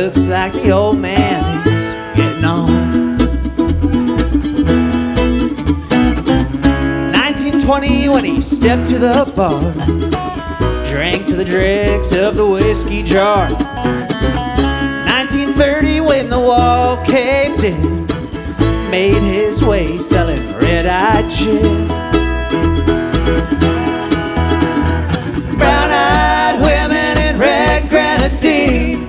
Looks like the old man is getting on. 1920 when he stepped to the bar, drank to the dregs of the whiskey jar. 1930 when the wall caved in, made his way selling red-eyed gin.